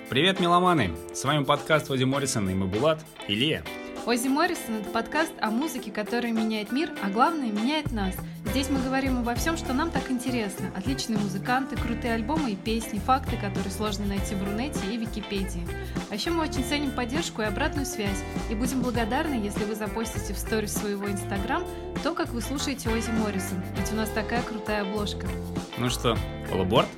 Привет, меломаны! С вами подкаст Ози Моррисон и мы Булат и Лия. Ози Моррисон — это подкаст о музыке, которая меняет мир, а главное — меняет нас. Здесь мы говорим обо всем, что нам так интересно. Отличные музыканты, крутые альбомы и песни, факты, которые сложно найти в Рунете и Википедии. А еще мы очень ценим поддержку и обратную связь. И будем благодарны, если вы запостите в сторис своего Инстаграм то, как вы слушаете Ози Моррисон. Ведь у нас такая крутая обложка. Ну что, all aboard?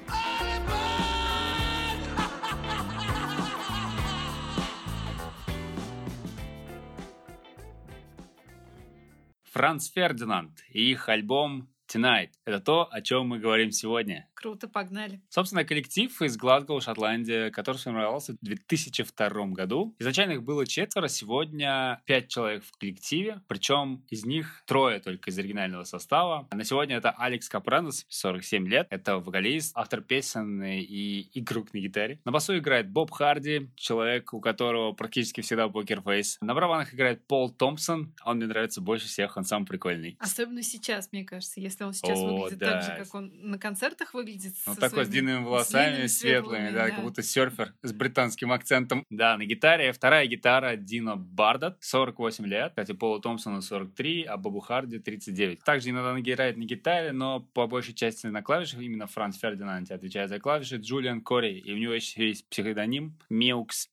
Франц Фердинанд и их альбом Tonight. Это то, о чем мы говорим сегодня. Круто, погнали. Собственно, коллектив из Глазго, Шотландия, который сформировался в 2002 году. Изначально их было 4, сегодня 5 человек в коллективе, причем из них 3 только из оригинального состава. На сегодня это Алекс Капранос, 47 лет, это вокалист, автор песен и игрок на гитаре. На басу играет Боб Харди, человек, у которого практически всегда покерфейс. На барабанах играет Пол Томпсон, он мне нравится больше всех, он самый прикольный. Особенно сейчас, мне кажется, если он сейчас выглядит так же, как он на концертах выглядит. Он такой с длинными волосами, светлыми, да, как будто серфер с британским акцентом. Да, на гитаре. Вторая гитара Дино Бардат, 48 лет. Кстати, Полу Томпсону 43, а Бобу Харди 39. Также иногда он играет на гитаре, но по большей части на клавишах. Именно Франц Фердинанд отвечает за клавиши. Джулиан Кори. И у него еще есть псевдоним Миукс.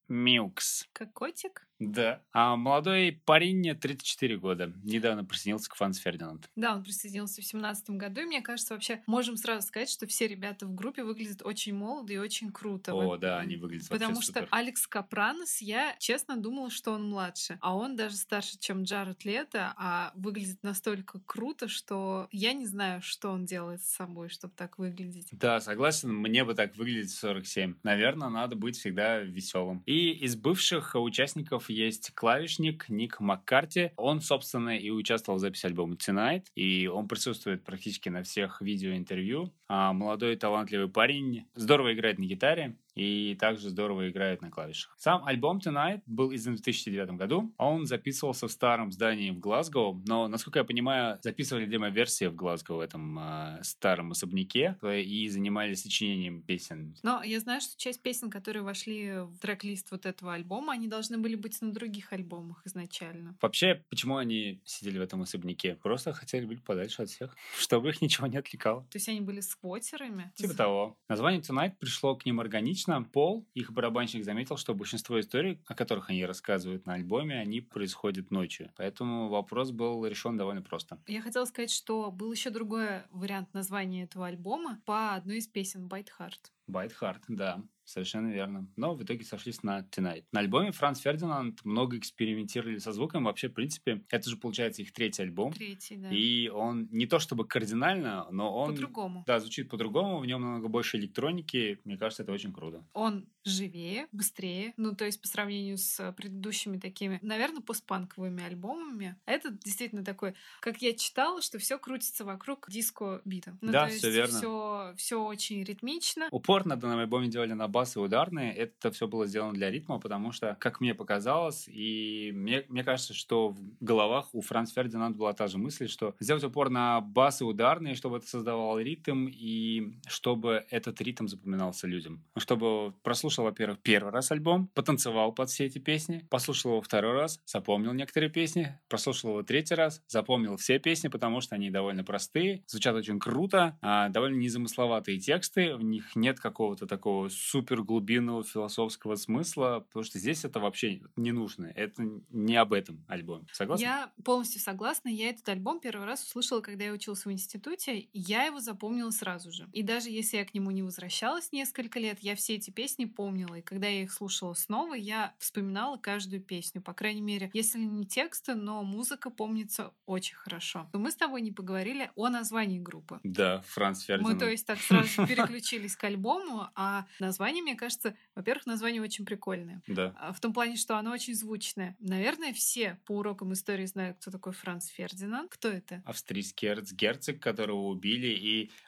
Как котик? Да. А молодой парень 34 года. Недавно присоединился к Франц Фердинанд. Да, он присоединился в 2017 году. И мне кажется, вообще можем сразу сказать, что все ребята в группе выглядят очень молодо и очень круто. О, да, они выглядят вообще Потому супер. что Алекс Капранос, я честно думала, что он младше. А он даже старше, чем Джаред Лето, а выглядит настолько круто, что я не знаю, что он делает с собой, чтобы так выглядеть. Да, согласен, мне бы так выглядеть в 47. Наверное, надо быть всегда веселым. И из бывших участников есть клавишник Ник Маккарти. Он, собственно, и участвовал в записи альбома Tonight, и он присутствует практически на всех видеоинтервью. Молодой талантливый парень, здорово играет на гитаре и также здорово играет на клавишах. Сам альбом Tonight был издан в 2009 году. Он записывался в старом здании в Глазго, но, насколько я понимаю, записывали демо-версии в Глазго, в этом старом особняке, и занимались сочинением песен. Но я знаю, что часть песен, которые вошли в трек-лист вот этого альбома, они должны были быть на других альбомах изначально. Вообще, почему они сидели в этом особняке? Просто хотели быть подальше от всех, чтобы их ничего не отвлекало. То есть они были сквотерами? Типа того. Название Tonight пришло к ним органично. Пол, их барабанщик, заметил, что большинство историй, о которых они рассказывают на альбоме, они происходят ночью. Поэтому вопрос был решен довольно просто. Я хотела сказать, что был еще другой вариант названия этого альбома по одной из песен Bite Hard. Bite Hard, да. Совершенно верно. Но в итоге сошлись на Tonight. На альбоме Франц Фердинанд много экспериментировали со звуком. Вообще, в принципе, это же, получается, их 3-й альбом. 3-й, да. И он не то чтобы кардинально, но он... По-другому. Да, звучит по-другому. В нем намного больше электроники. Мне кажется, это очень круто. Он живее, быстрее. Ну, то есть по сравнению с предыдущими такими, наверное, постпанковыми альбомами. Это действительно такой, как я читала, что все крутится вокруг диско-бита. Ну, да, то все есть верно. Все очень ритмично. Упор на данном альбоме делали на бас и ударные. Это все было сделано для ритма, потому что, как мне показалось, и мне кажется, что в головах у Франц Фердинанд была та же мысль, что сделать упор на бас и ударные, чтобы это создавало ритм, и чтобы этот ритм запоминался людям. Чтобы прослушал, во-первых, первый раз альбом, потанцевал под все эти песни, послушал его второй раз, запомнил некоторые песни, прослушал его третий раз, запомнил все песни, потому что они довольно простые, звучат очень круто, довольно незамысловатые тексты, в них нет какого-то такого супер глубинного философского смысла, потому что здесь это вообще не нужно. Это не об этом альбоме. Согласна? Я полностью согласна. Я этот альбом первый раз услышала, когда я училась в институте, и я его запомнила сразу же. И даже если я к нему не возвращалась несколько лет, я все эти песни помнила. И когда я их слушала снова, я вспоминала каждую песню. По крайней мере, если не тексты, но музыка помнится очень хорошо. Но мы с тобой не поговорили о названии группы. Да, Франц Фердинанд. Мы, то есть, так сразу переключились к альбому, а название, мне кажется, во-первых, название очень прикольное. Да. В том плане, что оно очень звучное. Наверное, все по урокам истории знают, кто такой Франц Фердинанд. Кто это? Австрийский эрцгерцог, которого убили. И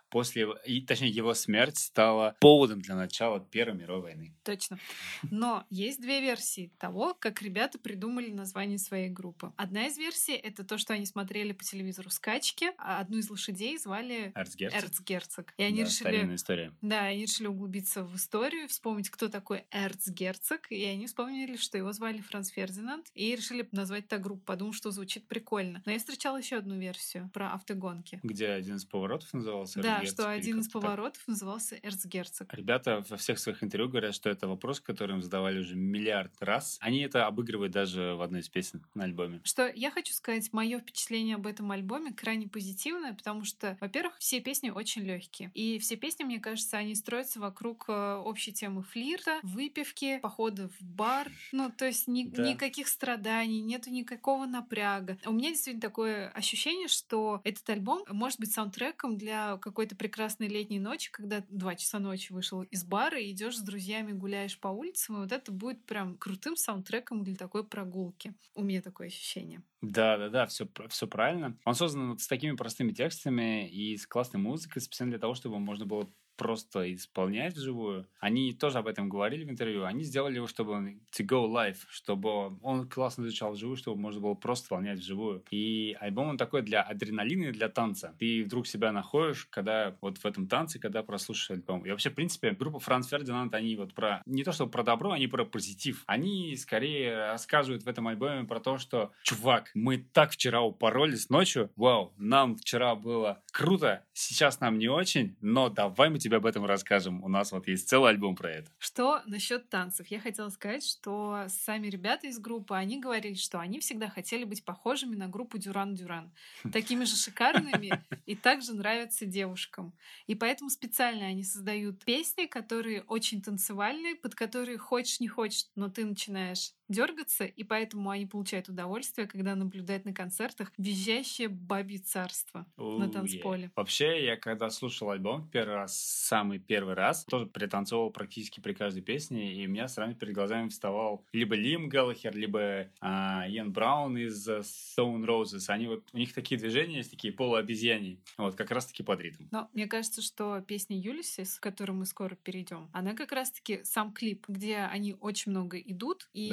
точнее, его смерть стала поводом для начала Первой мировой войны. Точно. Но есть две версии того, как ребята придумали название своей группы. Одна из версий — это то, что они смотрели по телевизору скачки, а одну из лошадей звали Эрцгерцог. И они старинная история. Да, они решили углубиться в историю, вспомнить, кто такой Эрцгерцог, и они вспомнили, что его звали Франц Фердинанд, и решили назвать так группу, подумав, что звучит прикольно. Но я встречала еще одну версию про автогонки. Где один из поворотов назывался Да, что один из поворотов назывался Эрцгерцог. Ребята во всех своих интервью говорят, что это вопрос, который им задавали уже миллиард раз. Они это обыгрывают даже в одной из песен на альбоме. Что я хочу сказать, мое впечатление об этом альбоме крайне позитивное, потому что, во-первых, все песни очень легкие. И все песни, мне кажется, они строятся вокруг общей темы флирта, выпивки, похода в бар. Ну, то есть никаких страданий, нету никакого напряга. У меня действительно такое ощущение, что этот альбом может быть саундтреком для какой-то прекрасной летней ночи, когда 2 часа ночи вышел из бара и идешь с друзьями, гуляешь по улицам, и вот это будет прям крутым саундтреком для такой прогулки. У меня такое ощущение. Да, все правильно. Он создан вот с такими простыми текстами и с классной музыкой, специально для того, чтобы можно было просто исполнять вживую. Они тоже об этом говорили в интервью. Они сделали его, чтобы to go live, чтобы он классно звучал вживую, чтобы можно было просто исполнять вживую. И альбом он такой для адреналина и для танца. Ты вдруг себя находишь, когда вот в этом танце, когда прослушаешь альбом. И вообще, в принципе, группа Франц Фердинанд, они вот про... Не то, что про добро, они про позитив. Они скорее рассказывают в этом альбоме про то, что, чувак, мы так вчера упоролись ночью, вау, нам вчера было круто, сейчас нам не очень, но давай мы тебе об этом расскажем. У нас вот есть целый альбом про это. Что насчет танцев? Я хотела сказать, что сами ребята из группы, они говорили, что они всегда хотели быть похожими на группу Дюран Дюран. Такими же шикарными и также нравятся девушкам. И поэтому специально они создают песни, которые очень танцевальные, под которые хочешь не хочешь, но ты начинаешь дергаться, и поэтому они получают удовольствие, когда наблюдают на концертах визжащее бабье царство на танцполе. Вообще, я когда слушал альбом самый первый раз, тоже пританцовывал практически при каждой песне, и у меня сразу перед глазами вставал либо Лим Галлахер, либо Иэн Браун из Stone Roses. Они вот, у них такие движения есть, такие полуобезьяний, вот как раз-таки под ритм. Но мне кажется, что песня Ulysses, к которой мы скоро перейдем, она как раз-таки сам клип, где они очень много идут, и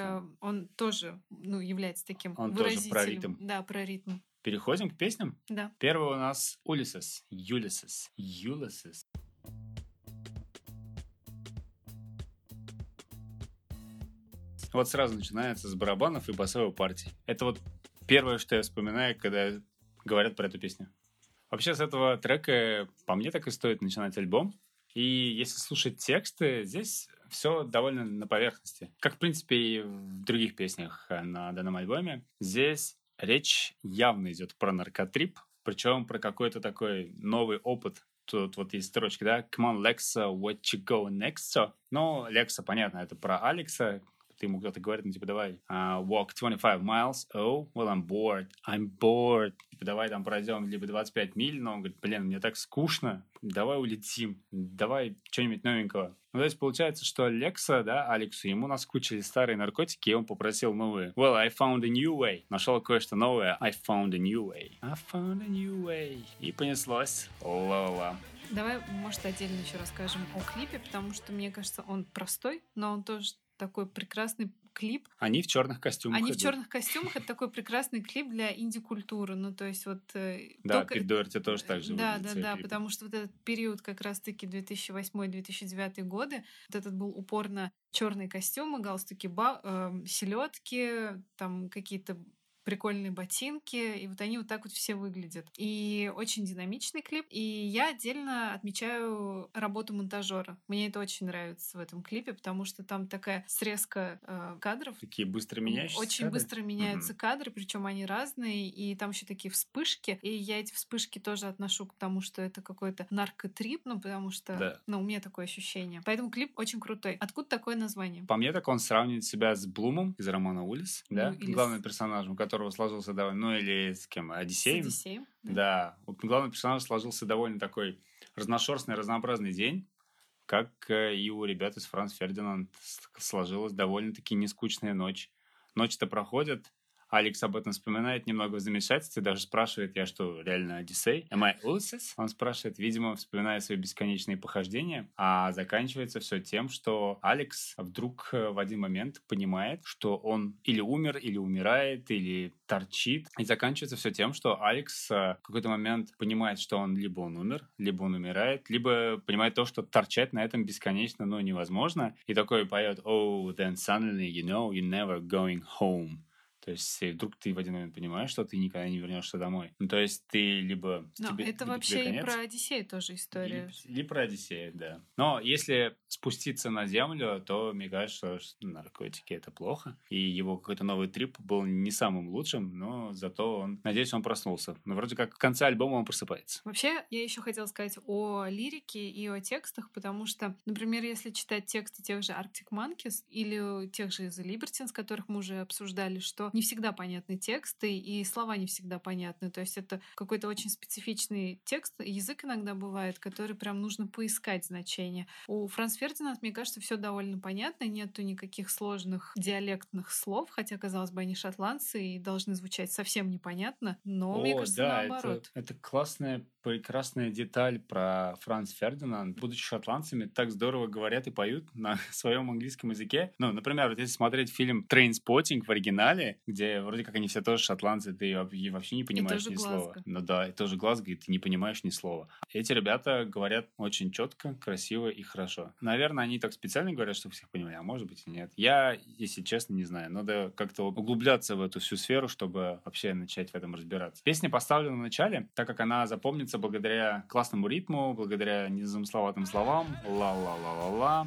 он тоже является таким выразителем. Тоже про ритм. Да, про ритм. Переходим к песням? Да. Первый у нас Ulysses. Вот сразу начинается с барабанов и басовой партии. Это вот первое, что я вспоминаю, когда говорят про эту песню. Вообще с этого трека, по мне, так и стоит начинать альбом. И если слушать тексты, здесь все довольно на поверхности. Как, в принципе, и в других песнях на данном альбоме. Здесь речь явно идет про наркотрип, причем про какой-то такой новый опыт. Тут вот есть строчки, да? Come on, Lexa, what you going next? So? Ну, Лекса, понятно, это про Алекса. Ему кто-то говорит, ну, типа, давай, walk 25 miles. Oh, well, I'm bored. Типа, давай там пройдем либо 25 миль, но он говорит, блин, мне так скучно, давай улетим, давай что-нибудь новенького. Ну, то есть получается, что Лекса, да, Алексу, ему наскучили старые наркотики, и он попросил новые. Well, I found a new way. Нашел кое-что новое. I found a new way. И понеслось. Лола. Давай, может, отдельно еще расскажем о клипе, потому что, мне кажется, он простой, но он тоже такой прекрасный клип. Они в черных костюмах. В черных костюмах. Это такой прекрасный клип для инди-культуры. Ну, то есть вот... Да, Пит Дуэрти тоже так же выглядит. Да, потому что вот этот период как раз-таки 2008-2009 годы, вот этот был упорно черные костюмы, галстуки, селедки, там какие-то прикольные ботинки, и вот они вот так вот все выглядят. И очень динамичный клип. И я отдельно отмечаю работу монтажера. Мне это очень нравится в этом клипе, потому что там такая срезка кадров. Такие быстро меняющиеся Очень кадры? Быстро меняются кадры, причем они разные, и там еще такие вспышки. И я эти вспышки тоже отношу к тому, что это какой-то наркотрип, ну, потому что, у меня такое ощущение. Поэтому клип очень крутой. Откуда такое название? По мне, так он сравнивает себя с Блумом из романа «Улис», да? Главным персонажем, которого сложился довольно... или с кем? Одиссеем? С Одиссеем, да. Вот главный персонаж сложился довольно такой разношерстный, разнообразный день, как и у ребят из Франц Фердинанд сложилась довольно-таки нескучная ночь. Ночь-то проходит, Алекс об этом вспоминает немного в замешательстве, даже спрашивает, я что, реально Одиссей? Am I Ulysses? Он спрашивает, видимо, вспоминая свои бесконечные похождения, а заканчивается все тем, что Алекс вдруг в один момент понимает, что он или умер, или умирает, или торчит, и заканчивается все тем, что Алекс в какой-то момент понимает, что он либо он умер, либо он умирает, либо понимает то, что торчать на этом бесконечно, но невозможно, и такой поет «Oh, then suddenly you know you're never going home». То есть вдруг ты в один момент понимаешь, что ты никогда не вернешься домой. Ну, то есть ты либо... Но тебе, это либо вообще тебе и конец, про Одиссею тоже история. или про Одиссея, да. Но если спуститься на землю, то мне кажется, что наркотики — это плохо. И его какой-то новый трип был не самым лучшим, но зато он... Надеюсь, он проснулся. Но вроде как в конце альбома он просыпается. Вообще, я еще хотела сказать о лирике и о текстах, потому что, например, если читать тексты тех же Arctic Monkeys или тех же The Libertines, которых мы уже обсуждали, что не всегда понятны тексты и слова не всегда понятны. То есть это какой-то очень специфичный текст, язык иногда бывает, который прям нужно поискать значение. У Франц Фердинанд, мне кажется, все довольно понятно, нету никаких сложных диалектных слов, хотя, казалось бы, они шотландцы и должны звучать совсем непонятно, но, мне кажется, да, наоборот. это классная, прекрасная деталь про Франц Фердинанд. Будучи шотландцами, так здорово говорят и поют на своем английском языке. Ну, например, вот если смотреть фильм «Trainspotting» в оригинале, где вроде как они все тоже шотландцы, ты вообще не понимаешь ни слова. Ну да, и тоже Глазго, и ты не понимаешь ни слова. Эти ребята говорят очень четко, красиво и хорошо. Наверное, они так специально говорят, чтобы всех понимали, а может быть и нет. Я, если честно, не знаю. Надо как-то углубляться в эту всю сферу, чтобы вообще начать в этом разбираться. Песня поставлена в начале, так как она запомнится благодаря классному ритму, благодаря незамысловатым словам, ла-ла-ла-ла-ла.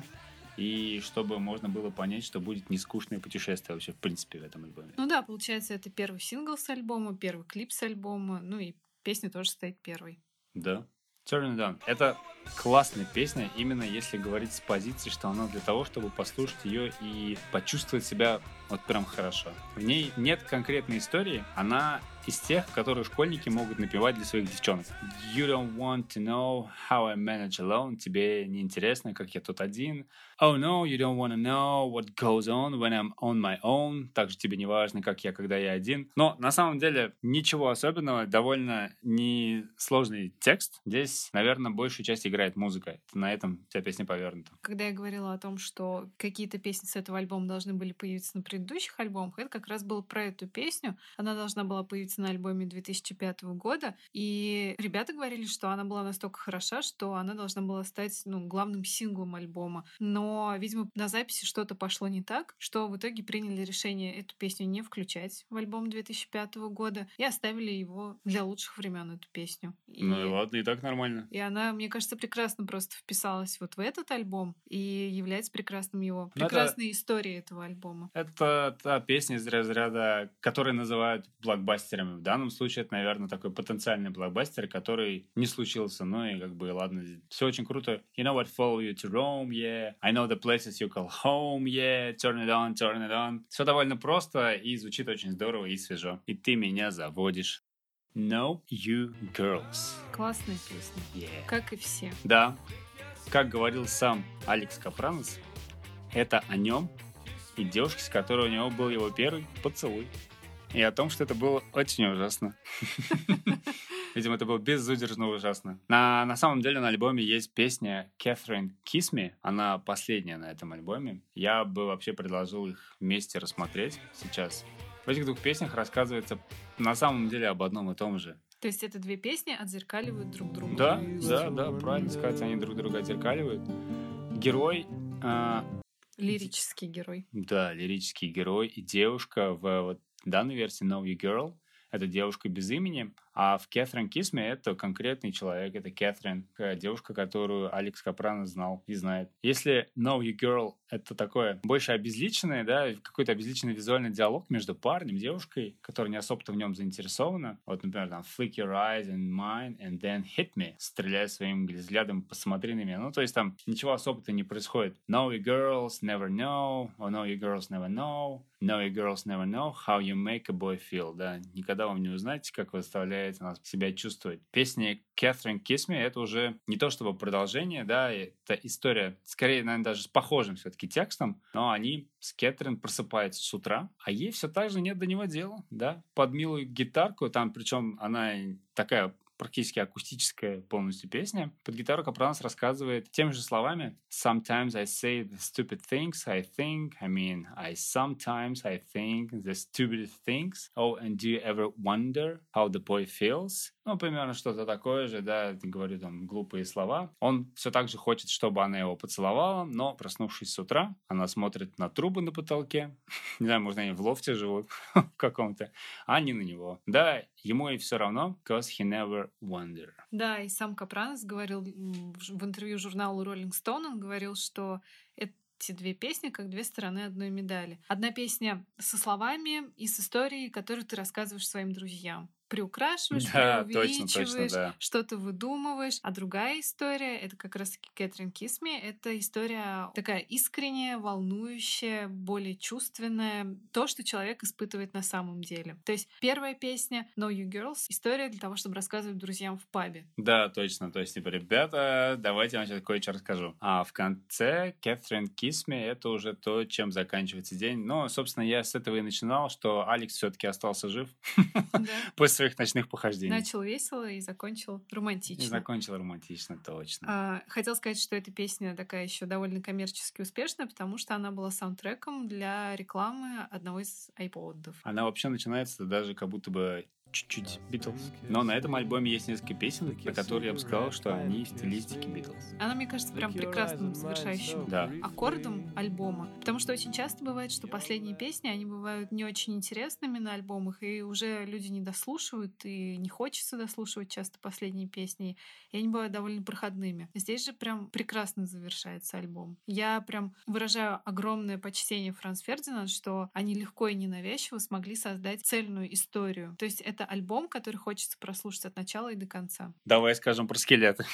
И чтобы можно было понять, что будет нескучное путешествие вообще в принципе в этом альбоме. Ну да, получается, это первый сингл с альбома, первый клип с альбома, ну и песня тоже стоит первой. Да. Turn It On. Это классная песня, именно если говорить с позиции, что она для того, чтобы послушать ее и почувствовать себя вот прям хорошо. В ней нет конкретной истории, она из тех, которые школьники могут напевать для своих девчонок. You don't want to know how I manage alone. Тебе не интересно, как я тут один. Oh no, you don't want to know what goes on when I'm on my own. Также тебе не важно, как я, когда я один. Но на самом деле ничего особенного, довольно несложный текст. Здесь, наверное, большую часть играет музыка. На этом вся песня повернута. Когда я говорила о том, что какие-то песни с этого альбома должны были появиться на предыдущих альбомах, это как раз было про эту песню. Она должна была появиться на альбоме 2005 года, и ребята говорили, что она была настолько хороша, что она должна была стать главным синглом альбома. Но, видимо, на записи что-то пошло не так, что в итоге приняли решение эту песню не включать в альбом 2005 года и оставили его для лучших времен, эту песню. Ну и ладно, и так нормально. И она, мне кажется, прекрасно просто вписалась вот в этот альбом и является прекрасной историей этого альбома. Это та песня из разряда, которую называют блокбастерами. В данном случае это, наверное, такой потенциальный блокбастер, который не случился. Ну и как бы, ладно, все очень круто. You know what follow you to Rome, yeah. I know the places you call home, yeah. Turn it on, turn it on. Все довольно просто и звучит очень здорово и свежо. И ты меня заводишь. Know You Girls. Классная песня. Yeah. Как и все. Да. Как говорил сам Алекс Капранос, это о нем и девушке, с которой у него был его первый поцелуй. И о том, что это было очень ужасно. Видимо, это было безудержно ужасно. На самом деле на альбоме есть песня Catherine Kiss Me. Она последняя на этом альбоме. Я бы вообще предложил их вместе рассмотреть сейчас. В этих двух песнях рассказывается на самом деле об одном и том же. То есть это две песни отзеркаливают друг друга? Да, правильно сказать, они друг друга отзеркаливают. Герой... Лирический герой. Да, лирический герой и девушка в данной версии Know You Girl. Это девушка без имени, а в Catherine Kiss Me это конкретный человек, это Кэтрин, девушка, которую Алекс Капранос знал и знает. Если Know You Girl это такое больше обезличенное, да, какой-то обезличенный визуальный диалог между парнем и девушкой, которая не особо-то в нем заинтересована. Вот, например, там flick your eyes in mine and then hit me. Стреляй своим взглядом, посмотри на меня. Ну, то есть там ничего особо-то не происходит. Know you girls never know, or know you girls never know, know you girls never know how you make a boy feel. Да, никогда вам не узнаете, как вы заставляете заставляет нас себя чувствовать. Песня Catherine Kiss Me — это уже не то чтобы продолжение, да, это история, скорее, наверное, даже с похожим все-таки текстом, но они с Кэтрин просыпаются с утра, а ей все так же нет до него дела, да, под милую гитарку, там, причем она такая практически акустическая полностью песня. Под гитару Капранос рассказывает теми же словами: Sometimes I say the stupid things I think. Sometimes I think the stupid things. Oh, and do you ever wonder how the boy feels? Ну, примерно что-то такое же, да, говорю там глупые слова. Он все так же хочет, чтобы она его поцеловала, но, проснувшись с утра, она смотрит на трубы на потолке. Не знаю, может, они в лофте живут в каком-то, а не на него. Да, ему и все равно, because he never wonder. Да, и сам Капранос говорил в интервью журналу Rolling Stone, он говорил, что эти две песни как две стороны одной медали. Одна песня со словами и с историей, которую ты рассказываешь своим друзьям. Приукрашиваешь, Да, преувеличиваешь, точно, да. что-то выдумываешь. А другая история — это как раз-таки Catherine Kiss Me. Это история такая искренняя, волнующая, более чувственная. То, что человек испытывает на самом деле. То есть первая песня Know You Girls — история для того, чтобы рассказывать друзьям в пабе. Да, точно. То есть, типа, ребята, давайте я вам сейчас кое-что расскажу. А в конце Catherine Kiss Me — это уже то, чем заканчивается день. Но, собственно, я с этого и начинал, что Алекс все-таки остался жив после своих ночных похождений. Начал весело и закончил романтично. И закончил романтично, точно. Хотел сказать, что эта песня такая еще довольно коммерчески успешная, потому что она была саундтреком для рекламы одного из iPod'ов. Она вообще начинается даже как будто бы чуть-чуть Битлз. Но на этом альбоме есть несколько песен, про которые я бы сказал, что они в стилистике Битлз. Она, мне кажется, прям прекрасным завершающим аккордом альбома. Потому что очень часто бывает, что последние песни, они бывают не очень интересными на альбомах, и уже люди не дослушивают, и не хочется дослушивать часто последние песни, и они бывают довольно проходными. Здесь же прям прекрасно завершается альбом. Я прям выражаю огромное почтение Франц Фердинанд, что они легко и ненавязчиво смогли создать цельную историю. То есть это альбом, который хочется прослушать от начала и до конца. Давай скажем про скелеты.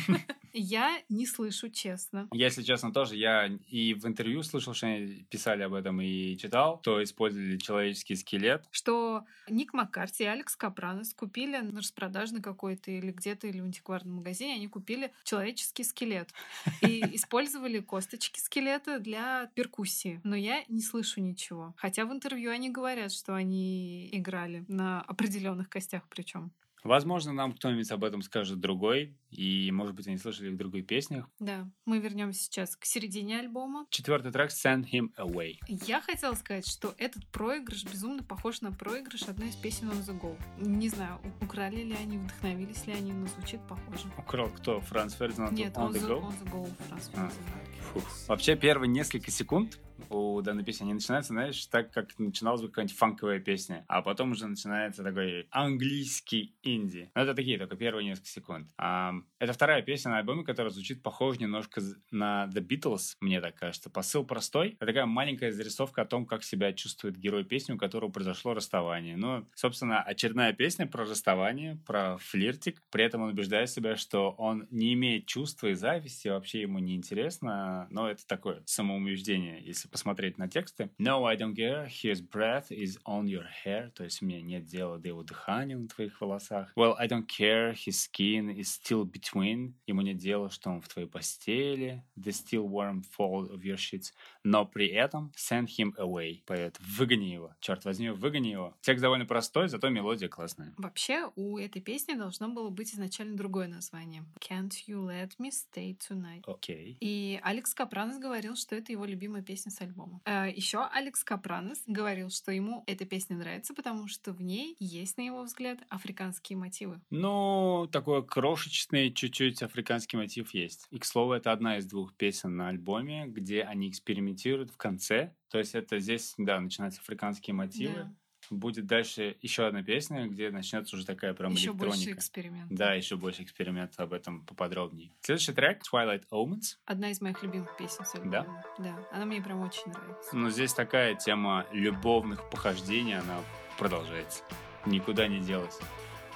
Я не слышу, честно. Если честно, тоже я и в интервью слышал, что они писали об этом, и читал, то использовали человеческий скелет. Что Ник Маккарти и Алекс Капранос купили на распродажной какой-то или где-то, или в антикварном магазине, они купили человеческий скелет и использовали косточки скелета для перкуссии. Но я не слышу ничего. Хотя в интервью они говорят, что они играли на определенных костях причем. Возможно, нам кто-нибудь об этом скажет другой, и, может быть, они слышали в других песнях. Да, мы вернемся сейчас к середине альбома. 4-й трек «Send Him Away». Я хотела сказать, что этот проигрыш безумно похож на проигрыш одной из песен On The Go. Не знаю, украли ли они, вдохновились ли они, но звучит похоже. Украл кто? Франц Фердинанд? Нет, On The Go? On The Go, Франц Фердинанд. Вообще, первые несколько секунд у данной песни, они начинаются, знаешь, так, как начиналась бы какая-нибудь фанковая песня, а потом уже начинается такой английский инди. Но это такие только первые несколько секунд. Это вторая песня на альбоме, которая звучит похоже немножко на The Beatles, мне так кажется. Посыл простой. Это такая маленькая зарисовка о том, как себя чувствует герой песни, у которого произошло расставание. Ну, собственно, очередная песня про расставание, про флиртик. При этом он убеждает себя, что он не имеет чувства и зависти, вообще ему не интересно, но это такое самоубеждение, если посмотреть на тексты. No, I don't care, his breath is on your hair. То есть мне нет дела до его дыхания на твоих волосах. Well, I don't care, his skin is still between. Ему нет дела, что он в твоей постели. The still warm fold of your sheets. Но при этом send him away. Поэт, выгони его. Черт возьми, выгони его. Текст довольно простой, зато мелодия классная. Вообще, у этой песни должно было быть изначально другое название. Can't you let me stay tonight? Окей. И Алекс Капранос говорил, что это его любимая песня с альбома. Еще Алекс Капранос говорил, что ему эта песня нравится, потому что в ней есть, на его взгляд, африканские мотивы. Ну, такой крошечный чуть-чуть африканский мотив есть. И, к слову, это одна из 2 песен на альбоме, где они экспериментируют в конце. То есть это здесь, да, начинаются африканские мотивы. Да. Будет дальше еще одна песня, где начнется уже такая прям еще электроника. Еще больше экспериментов. Да, еще больше экспериментов, об этом поподробнее. Следующий трек Twilight Omens. Одна из моих любимых песен с альбома. Да? Да, она мне прям очень нравится. Но здесь такая тема любовных похождений, она продолжается. Никуда не делась.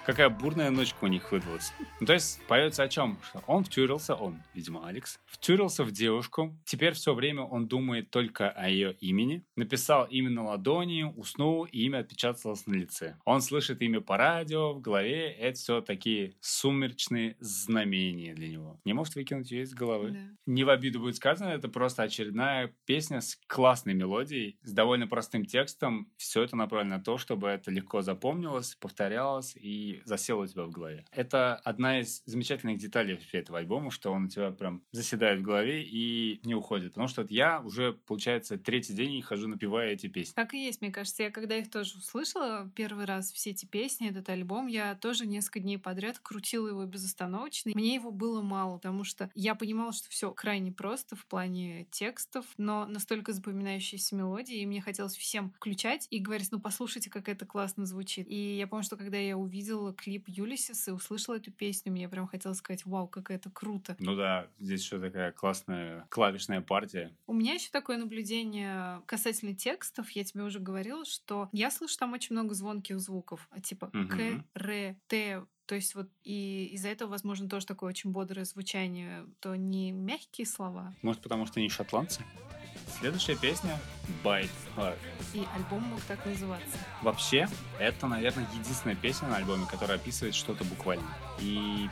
какая бурная ночка у них выдалась. Ну, то есть поется о чем? Что он втюрился, видимо, Алекс, втюрился в девушку. Теперь все время он думает только о ее имени. Написал имя на ладони, уснул, и имя отпечаталось на лице. Он слышит имя по радио, в голове. Это все такие сумеречные знамения для него. Не может выкинуть ее из головы. Да. Не в обиду будет сказано, это просто очередная песня с классной мелодией, с довольно простым текстом. Все это направлено на то, чтобы это легко запомнилось, повторялось и засело у тебя в голове. Это одна из замечательных деталей этого альбома, что он у тебя прям заседает в голове и не уходит. Потому что я уже, получается, третий день и хожу, напевая эти песни. Так и есть, мне кажется. Я когда их тоже услышала первый раз, все эти песни, этот альбом, я тоже несколько дней подряд крутила его безостановочно. Мне его было мало, потому что я понимала, что все крайне просто в плане текстов, но настолько запоминающиеся мелодии, и мне хотелось всем включать и говорить, ну послушайте, как это классно звучит. И я помню, что когда я увидела клип Юлисис и услышала эту песню, мне прям хотелось сказать, вау, как это круто. Ну да, здесь еще такая классная клавишная партия. У меня еще такое наблюдение касательно текстов. Я тебе уже говорила, что я слышу там очень много звонких звуков, типа к, р, т. То есть вот и из-за этого, возможно, тоже такое очень бодрое звучание, то не мягкие слова. Может, потому что они шотландцы? Следующая песня «Bite Hard». И альбом мог так называться. Вообще, это, наверное, единственная песня на альбоме, которая описывает что-то буквально. И,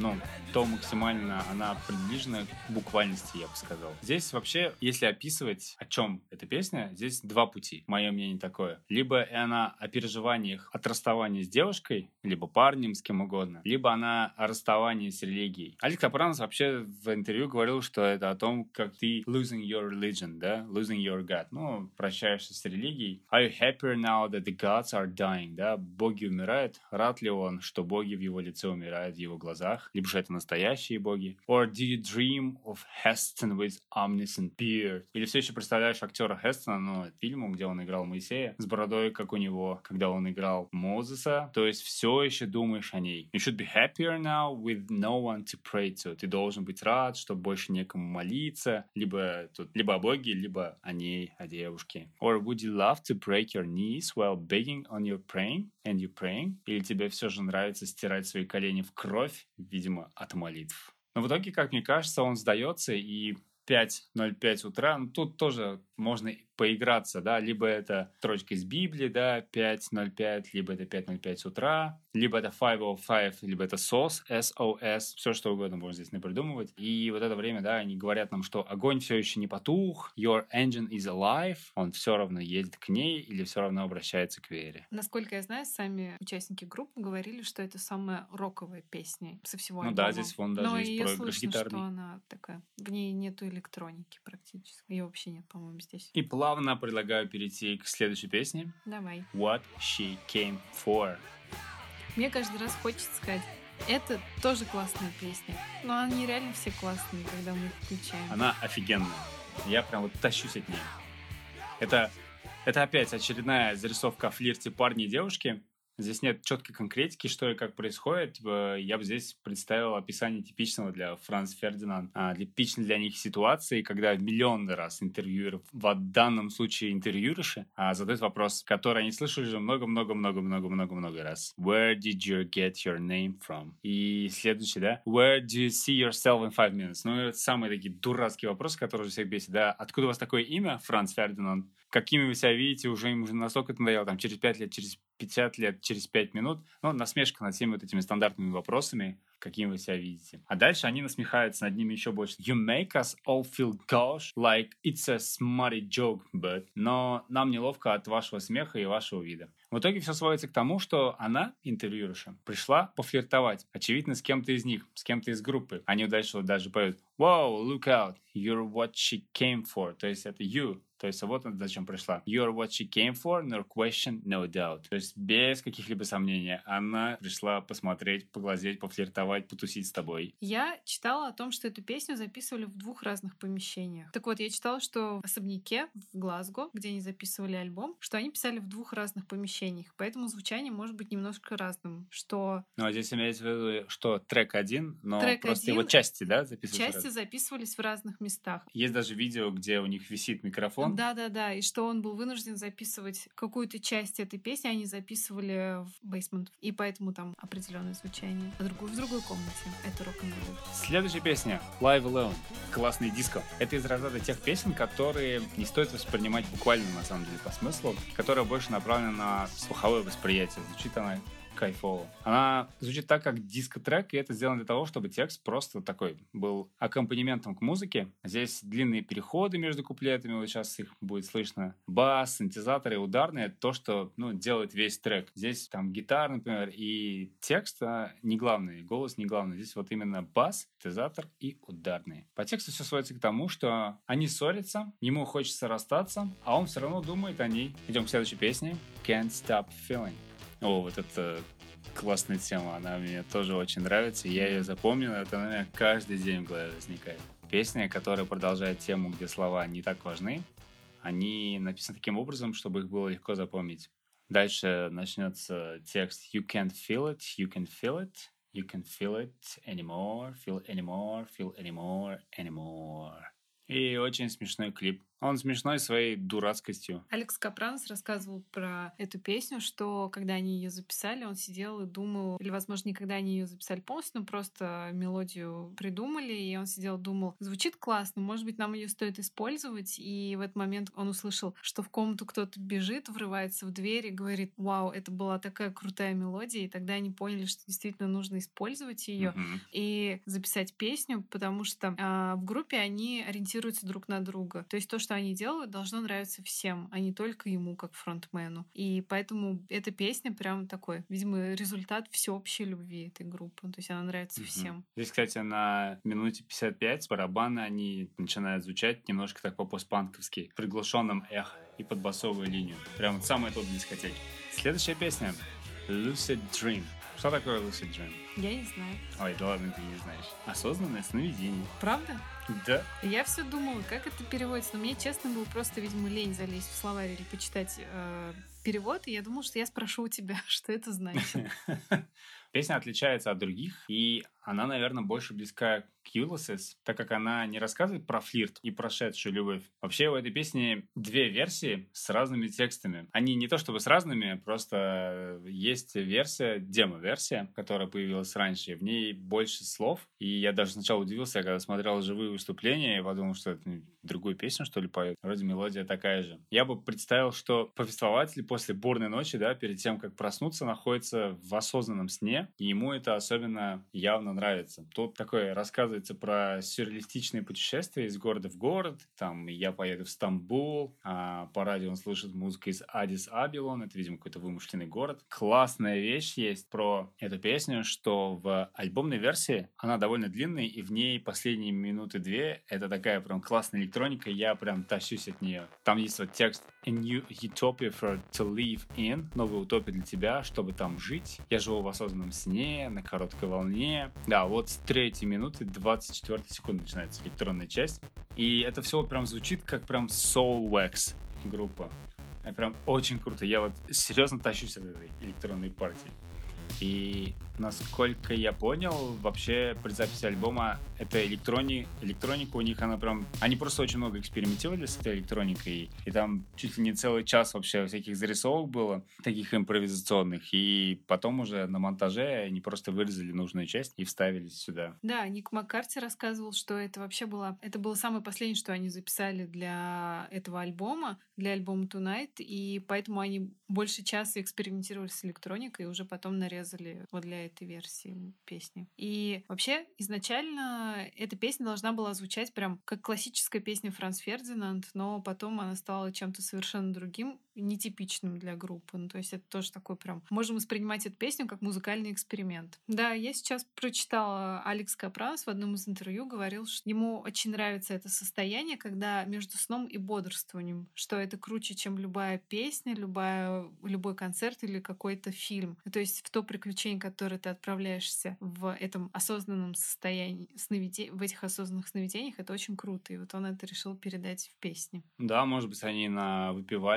то максимально она приближена к буквальности, я бы сказал. Здесь вообще, если описывать, о чем эта песня, здесь два пути. Мое мнение такое. Либо она о переживаниях от расставания с девушкой, либо парнем, с кем угодно, либо она о расставании с религией. Алекс Капранос вообще в интервью говорил, что это о том, как ты losing your religion, да, losing your God, прощаешься с религией. Are you happier now that the gods are dying, да, боги умирают? Рад ли он, что боги в его лице умирают в его глазах? Либо же это настоящие боги? Or do you dream of Heston with omniscient beard? Или все еще представляешь актера Хестона, фильму, где он играл Моисея, с бородой, как у него, когда он играл Мозеса, то есть все еще думаешь о ней. You should be happier now with no one to pray to. Ты должен быть рад, что больше некому молиться, либо о боге, либо о ней, о девушке. Or would you love to break your knees while begging on your praying? And you praying? Или тебе все же нравится стирать свои колени в кровь, видимо, от молитв? Но в итоге, как мне кажется, он сдается, и 5:05 утра, тут тоже можно поиграться, да, либо это строчка из Библии, да, 5:05, либо это 5:05 утра, либо это 5:05, либо это SOS, SOS, все что угодно можно здесь напридумывать. И вот это время, да, они говорят нам, что огонь все еще не потух, your engine is alive, он все равно едет к ней или все равно обращается к вере. Насколько я знаю, сами участники группы говорили, что это самая роковая песня со всего альбома. Да, здесь вон даже есть проигрыш слышно, гитарный. что она такая, в ней нету электроники практически. Ее вообще нет, по-моему, здесь. И плавно предлагаю перейти к следующей песне. Давай. What She Came For. Мне каждый раз хочется сказать, это тоже классная песня. Но они реально все классные, когда мы их включаем. Она офигенная. Я прям тащусь от нее. Это опять очередная зарисовка о флирте парня и девушки. Здесь нет четкой конкретики, что и как происходит. Я бы здесь представил описание типичного для Франц Фердинанд, типичной для них ситуации, когда миллионный раз интервьюер, в данном случае интервьюерши, задают вопрос, который они слышали уже много-много-много-много-много раз. Where did you get your name from? И следующий, да? Where do you see yourself in 5 minutes? Это самые такие дурацкие вопросы, которые уже всех бесит, да? Откуда у вас такое имя, Франц Фердинанд? Какими вы себя видите? Им уже настолько это надоело, через 5 лет, через 50 лет, через 5 минут. Насмешка над всеми вот этими стандартными вопросами, каким вы себя видите. А дальше они насмехаются над ними еще больше. You make us all feel gosh, like it's a smutty joke, but... Но нам неловко от вашего смеха и вашего вида. В итоге все сводится к тому, что она, интервьюерша, пришла пофлиртовать. Очевидно, с кем-то из них, с кем-то из группы. Они дальше даже поют «Wow, look out, you're what she came for». То есть это «you». То есть вот она зачем пришла. You're what she came for, no question, no doubt. То есть без каких-либо сомнений. Она пришла посмотреть, поглазеть, пофлиртовать, потусить с тобой. Я читала о том, что эту песню записывали в 2 разных помещениях. Так вот, я читала, что в особняке в Глазго, где они записывали альбом, что они писали в 2 разных помещениях. Поэтому звучание может быть немножко разным. Что... Здесь имеется в виду, что трек один, но трек просто один, его части, да, записывались? Части записывались в разных местах. Есть даже видео, где у них висит микрофон, да? Да, и что он был вынужден записывать какую-то часть этой песни, они записывали в бейсмент, и поэтому там определенное звучание. В другой комнате. Это рок-н-ролл. Следующая песня Live Alone. Классный диско. Это из разряда тех песен, которые не стоит воспринимать буквально, на самом деле, по смыслу, которая больше направлена на слуховое восприятие. Звучит она кайфово. Она звучит так, как диско-трек, и это сделано для того, чтобы текст просто такой был аккомпанементом к музыке. Здесь длинные переходы между куплетами, вот сейчас их будет слышно. Бас, синтезаторы, ударные — это то, что делает весь трек. Здесь там гитара, например, и текст не главный, голос не главный. Здесь вот именно бас, синтезатор и ударные. По тексту все сводится к тому, что они ссорятся, ему хочется расстаться, а он все равно думает о ней. Идем к следующей песне. Can't Stop Feeling. О, вот это классная тема, она мне тоже очень нравится, я ее запомнил, это у меня каждый день в голове возникает. Песня, которая продолжает тему, где слова не так важны, они написаны таким образом, чтобы их было легко запомнить. Дальше начнется текст You can't feel it, you can feel it, you can feel it anymore, feel anymore, feel anymore, anymore. И очень смешной клип. Он смешной своей дурацкостью. Алекс Капранос рассказывал про эту песню, что когда они ее записали, он сидел и думал, или, возможно, не когда они ее записали полностью, но просто мелодию придумали, и он сидел и думал, звучит классно, может быть, нам ее стоит использовать. И в этот момент он услышал, что в комнату кто-то бежит, врывается в дверь и говорит: вау, это была такая крутая мелодия, и тогда они поняли, что действительно нужно использовать ее и записать песню, потому что в группе они ориентируются друг на друга. То есть то, что они делают, должно нравиться всем, а не только ему, как фронтмену. И поэтому эта песня прям такой, видимо, результат всеобщей любви этой группы. То есть она нравится всем. Здесь, кстати, на минуте 55 барабаны, они начинают звучать немножко так по-постпанковски, приглушенным эхо и под басовую линию. Прям вот самое то для дискотеки. Следующая песня Lucid Dream. Что такое Lucid Dream? Я не знаю. Ой, да ладно, ты не знаешь. Осознанное сновидение. Правда? Да. Я все думала, как это переводится, но мне, честно, было просто, видимо, лень залезть в словарь или почитать перевод, и я думала, что я спрошу у тебя, что это значит. Песня отличается от других, и она, наверное, больше близка к Ulysses, так как она не рассказывает про флирт и прошедшую любовь. Вообще у этой песни две версии с разными текстами. Они не то чтобы с разными, просто есть версия, демо-версия, которая появилась раньше. В ней больше слов, и я даже сначала удивился, когда смотрел живые выступления, и подумал, что это другую песню, что ли, поют. Вроде мелодия такая же. Я бы представил, что повествователь после бурной ночи, да, перед тем, как проснуться, находится в осознанном сне, и ему это особенно явно нравится. Тут такое рассказывается про сюрреалистичные путешествия из города в город. Там я поеду в Стамбул, а по радио он слышит музыку из Адис-Абилон. Это, видимо, какой-то вымышленный город. Классная вещь есть про эту песню, что в альбомной версии она довольно длинная, и в ней последние минуты две это такая прям классная электроника, я прям тащусь от нее. Там есть вот текст A new utopia for to live in. Новая утопия для тебя, чтобы там жить. Я живу в осознанном сне, на короткой волне. Да, вот с 3 минуты 24 секунды начинается электронная часть. И это все прям звучит как прям Soulwax группа. Это прям очень круто. Я вот серьезно тащусь от этой электронной партии. И насколько я понял, вообще при записи альбома эта электроника у них, она прям... Они просто очень много экспериментировали с этой электроникой, и там чуть ли не целый час вообще всяких зарисовок было, таких импровизационных, и потом уже на монтаже они просто вырезали нужную часть и вставили сюда. Да, Ник Маккарти рассказывал, что это вообще было самое последнее, что они записали для этого альбома, для альбома Tonight, и поэтому они больше часа экспериментировали с электроникой и уже потом нарезали вот для этой версии песни. И вообще изначально эта песня должна была звучать прям как классическая песня Франц Фердинанд, но потом она стала чем-то совершенно другим, нетипичным для группы. Ну, то есть это тоже такой прям... Можем воспринимать эту песню как музыкальный эксперимент. Да, я сейчас прочитала, Алекс Капранос в одном из интервью говорил, что ему очень нравится это состояние, когда между сном и бодрствованием, что это круче, чем любая песня, любой концерт или какой-то фильм. То есть в то приключение, в которое ты отправляешься в этом осознанном состоянии, в этих осознанных сновидениях, это очень круто. И вот он это решил передать в песне. Да, может быть, они выпивали на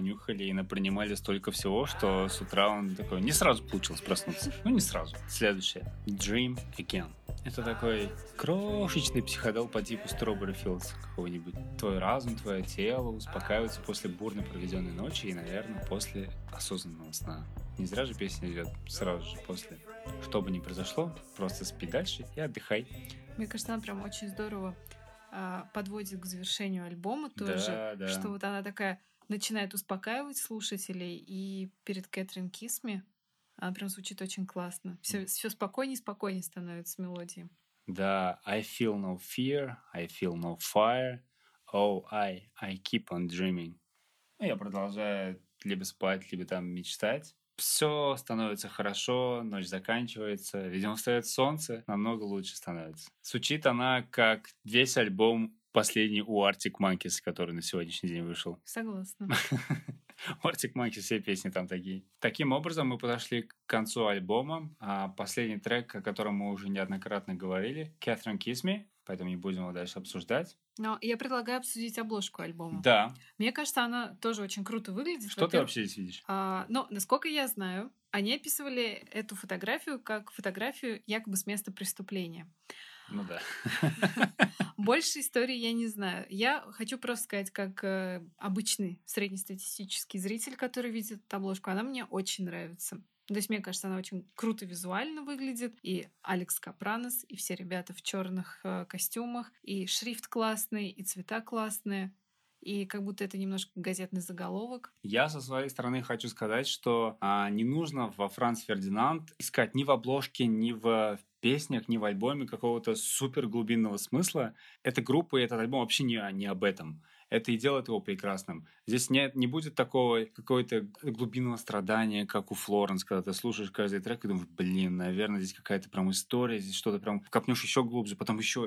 нанюхали и напринимали столько всего, что с утра он такой... Не сразу получилось проснуться. Ну, не сразу. Следующее. Dream Again. Это такой крошечный психодел по типу Strawberry Fields какого-нибудь. Твой разум, твое тело успокаиваются после бурно проведенной ночи и, наверное, после осознанного сна. Не зря же песня идет сразу же после. Что бы ни произошло, просто спи дальше и отдыхай. Мне кажется, она прям очень здорово подводит к завершению альбома тоже, Да. что вот она такая начинает успокаивать слушателей, и перед Кэтрин Kiss Me она прям звучит очень классно. Все спокойнее становится мелодией. Да, I feel no fear, I feel no fire, oh, I keep on dreaming. Ну, я продолжаю либо спать, либо там мечтать. Все становится хорошо, ночь заканчивается, видимо, встает солнце, намного лучше становится. Звучит она как весь альбом последний у Arctic Monkeys, который на сегодняшний день вышел. Согласна. У Arctic Monkeys все песни там такие. Таким образом, мы подошли к концу альбома. Последний трек, о котором мы уже неоднократно говорили, Catherine Kiss Me, поэтому не будем его дальше обсуждать. Но я предлагаю обсудить обложку альбома. Да. Мне кажется, она тоже очень круто выглядит. Что ты вообще здесь видишь? Но, насколько я знаю, они описывали эту фотографию как фотографию якобы с места преступления. Ну да. Больше истории я не знаю. Я хочу просто сказать, как обычный среднестатистический зритель, который видит эту обложку, она мне очень нравится. То есть, мне кажется, она очень круто визуально выглядит. И Алекс Капранос, и все ребята в черных костюмах. И шрифт классный, и цвета классные. И как будто это немножко газетный заголовок. Я со своей стороны хочу сказать, что не нужно во Франц Фердинанд искать ни в обложке, ни в песнях, ни в альбоме какого-то супер глубинного смысла. Эта группа и этот альбом вообще не об этом. Это и делает его прекрасным. Здесь не будет такого какого-то глубинного страдания, как у Флоренс, когда ты слушаешь каждый трек и думаешь, блин, наверное, здесь какая-то прям история, здесь что-то прям копнешь еще глубже, потом еще,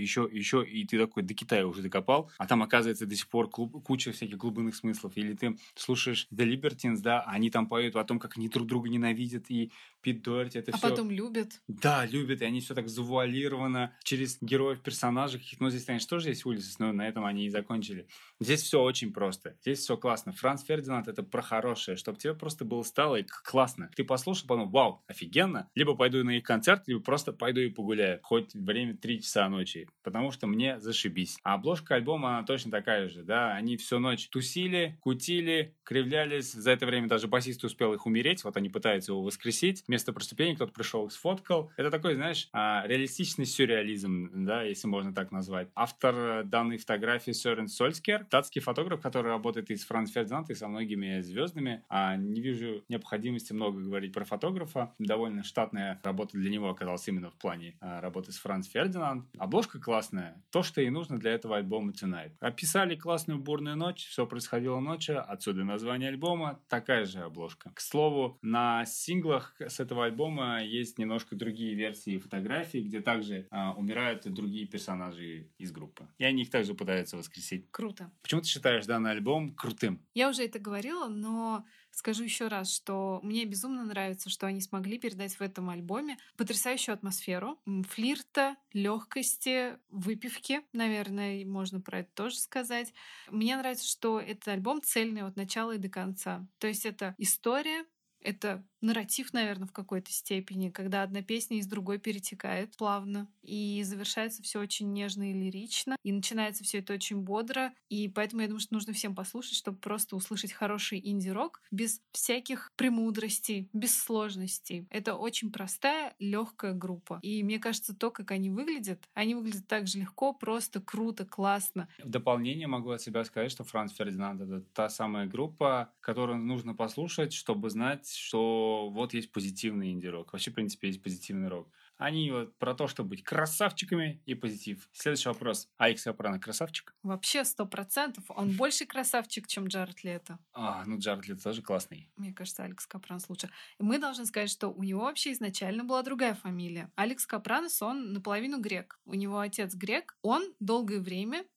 и ты такой до Китая уже докопал, а там оказывается до сих пор куча всяких глубинных смыслов. Или ты слушаешь The Libertines, да, они там поют о том, как они друг друга ненавидят, и Пит Дуэрти это все... потом любят. Да, любят, и они все так завуалировано через героев, персонажей. Ну, здесь, конечно, тоже есть Улисс, но на этом они и закончили. Здесь все очень просто. Здесь все классно. Франц Фердинанд — это про хорошее, чтобы тебе просто было стало и классно. Ты послушал, подумал, вау, офигенно. Либо пойду на их концерт, либо просто пойду и погуляю. Хоть время 3 часа ночи. Потому что мне зашибись. А обложка альбома, она точно такая же, да. Они всю ночь тусили, кутили, кривлялись. За это время даже басист успел их умереть. Вот они пытаются его воскресить. Место преступления кто-то пришел и сфоткал. Это такой, знаешь, реалистичный сюрреализм, да, если можно так назвать. Автор данной фотографии Сёрен Сольскер, датский фотограф, который работает и с Франц Фердинанд, и со многими звездами. Не вижу необходимости много говорить про фотографа. Довольно штатная работа для него оказалась именно в плане работы с Франц Фердинанд. Обложка классная. То, что и нужно для этого альбома Tonight. Описали классную бурную ночь. Все происходило ночью. Отсюда название альбома. Такая же обложка. К слову, на синглах с этого альбома есть немножко другие версии фотографий, где также умирают и другие персонажи из группы. И они их также пытаются воскресить. Круто. Почему ты считаешь данный альбом крутым? Я уже это говорила, но скажу еще раз, что мне безумно нравится, что они смогли передать в этом альбоме потрясающую атмосферу флирта, легкости, выпивки, наверное, можно про это тоже сказать. Мне нравится, что этот альбом цельный от начала и до конца. То есть это история, это нарратив, наверное, в какой-то степени, когда одна песня из другой перетекает плавно, и завершается все очень нежно и лирично, и начинается все это очень бодро, и поэтому я думаю, что нужно всем послушать, чтобы просто услышать хороший инди-рок без всяких премудростей, без сложностей. Это очень простая, легкая группа. И мне кажется, то, как они выглядят так же легко, просто, круто, классно. В дополнение могу от себя сказать, что Франц Фердинанд — это та самая группа, которую нужно послушать, чтобы знать, что вот есть позитивный инди-рок. Вообще, в принципе, есть позитивный рок. Они вот про то, чтобы быть красавчиками и позитив. Следующий вопрос. Алекс Капрано красавчик? Вообще 100%. Он больше красавчик, чем Джаред Лето. Джаред Лето тоже классный. Мне кажется, Алекс Капранос лучше. И мы должны сказать, что у него вообще изначально была другая фамилия. Алекс Капранос, он наполовину грек. У него отец грек. Он долгое время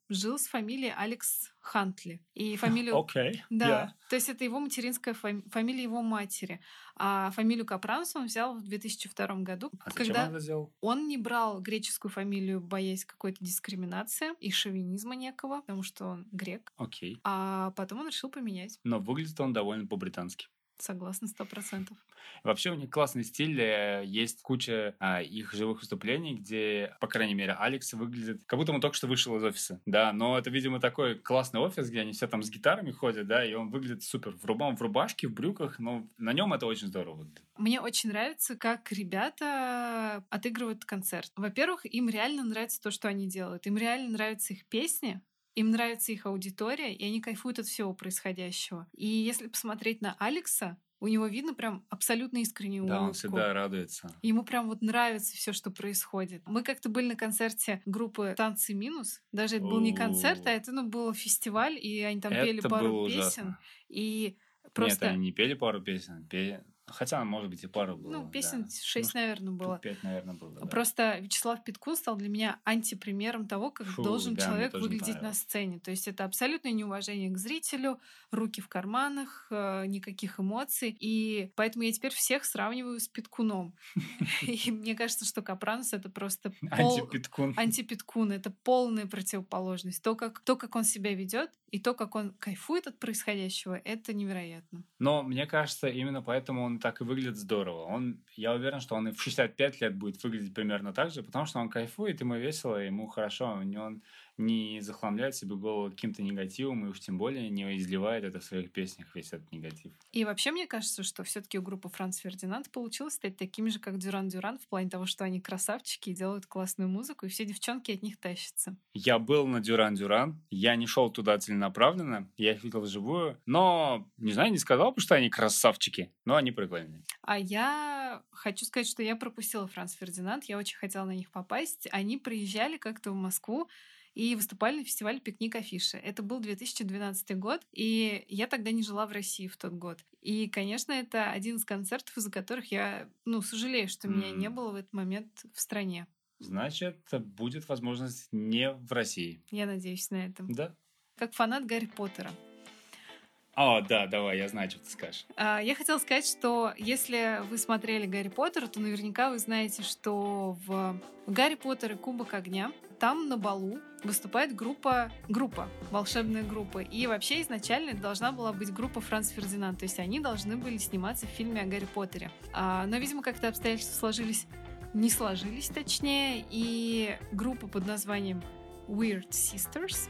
жил с фамилией Алекс Хантли. И фамилию... Окей. Да, то есть это его материнская фамилия его матери. А фамилию Капранос он взял в 2002 году, А зачем когда он это сделал? он не брал греческую фамилию, боясь какой-то дискриминации и шовинизма некого, потому что он грек. Окей. А потом он решил поменять. Но выглядит он довольно по-британски. Согласна, 100%. Вообще у них классный стиль, есть куча их живых выступлений, где, по крайней мере, Алекс выглядит, как будто он только что вышел из офиса, да, но это, видимо, такой классный офис, где они все там с гитарами ходят, да, и он выглядит супер, в рубашке, в брюках, но на нем это очень здорово выглядит. Мне очень нравится, как ребята отыгрывают концерт. Во-первых, им реально нравится то, что они делают, им реально нравятся их песни, им нравится их аудитория, и они кайфуют от всего происходящего. И если посмотреть на Алекса, у него видно прям абсолютно искреннюю улыбку. Да, он всегда радуется. Ему прям вот нравится все, что происходит. Мы как-то были на концерте группы «Танцы минус». Даже это был не концерт, а это был фестиваль, и они там пели пару песен. Ужасно. И просто... Нет, они не пели пару песен, хотя, может быть, и пару было. Ну, песен да. 6, наверное, было. 5, наверное, было. Да. Просто Вячеслав Питкун стал для меня антипримером того, как должен человек выглядеть на сцене. То есть это абсолютное неуважение к зрителю, руки в карманах, никаких эмоций. И поэтому я теперь всех сравниваю с Питкуном. И мне кажется, что Капранос — это просто антипиткун. Это полная противоположность. То, как он себя ведет, и то, как он кайфует от происходящего, это невероятно. Но мне кажется, именно поэтому он так и выглядит здорово. Я уверен, что он и в 65 лет будет выглядеть примерно так же, потому что он кайфует, ему весело, ему хорошо, он не захламляет себе голову каким-то негативом, и уж тем более не изливает это в своих песнях, весь этот негатив. И вообще, мне кажется, что все-таки у группы Франц Фердинанд получилось стать такими же, как Дюран-Дюран, в плане того, что они красавчики и делают классную музыку, и все девчонки от них тащатся. Я был на Дюран-Дюран, я не шел туда целенаправленно, я их видел вживую, но, не знаю, не сказал бы, что они красавчики, но они прикольные. А я хочу сказать, что я пропустила Франц Фердинанд, я очень хотела на них попасть. Они приезжали как-то в Москву и выступали на фестивале «Пикник Афиша». Это был 2012 год, и я тогда не жила в России в тот год. И, конечно, это один из концертов, из-за которых я, сожалею, что меня не было в этот момент в стране. Значит, будет возможность не в России. Я надеюсь на это. Да. Как фанат Гарри Поттера. О, да, давай, я знаю, что ты скажешь. Я хотела сказать, что если вы смотрели «Гарри Поттера», то наверняка вы знаете, что в «Гарри Поттер и Кубок огня» там на балу выступает группа, волшебная группа. И вообще изначально это должна была быть группа Франц Фердинанд. То есть они должны были сниматься в фильме о Гарри Поттере. Но, видимо, как-то обстоятельства не сложились, точнее. И группа под названием Weird Sisters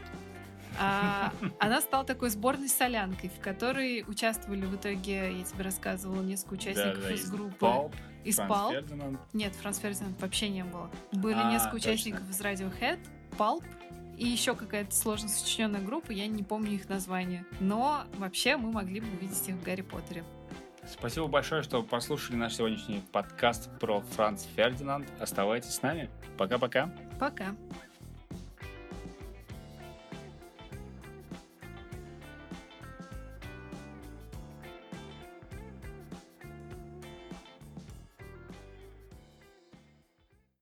она стала такой сборной солянкой, в которой участвовали в итоге, я тебе рассказывала, несколько участников из группы. Из Pulp. Нет, Франц Фердинанд вообще не было. Были несколько участников из Radiohead, Pulp и еще какая-то сложно сочиненная группа, я не помню их название. Но вообще мы могли бы увидеть их в Гарри Поттере. Спасибо большое, что послушали наш сегодняшний подкаст про Франц Фердинанд. Оставайтесь с нами. Пока-пока. Пока.